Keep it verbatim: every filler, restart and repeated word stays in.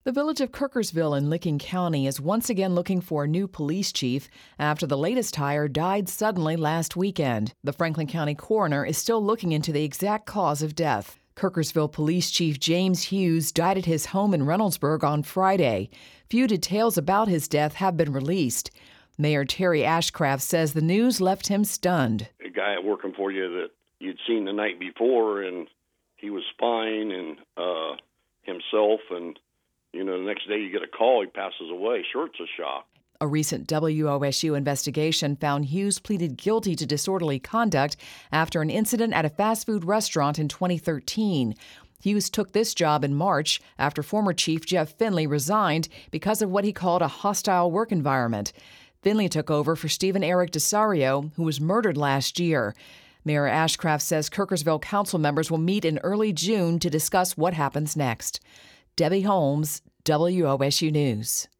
The village of Kirkersville in Licking County is once again looking for a new police chief after the latest hire died suddenly last weekend. The Franklin County coroner is still looking into the exact cause of death. Kirkersville Police Chief James Hughes died at his home in Reynoldsburg on Friday. Few details about his death have been released. Mayor Terry Ashcraft says the news left him stunned. A guy working for you that you'd seen the night before, and he was fine and uh, himself, and you know, the next day you get a call, he passes away. Sure, it's a shock. A recent W O S U investigation found Hughes pleaded guilty to disorderly conduct after an incident at a fast food restaurant in twenty thirteen. Hughes took this job in March after former Chief Jeff Finley resigned because of what he called a hostile work environment. Finley took over for Stephen Eric Desario, who was murdered last year. Mayor Ashcraft says Kirkersville council members will meet in early June to discuss what happens next. Debbie Holmes, W O S U News.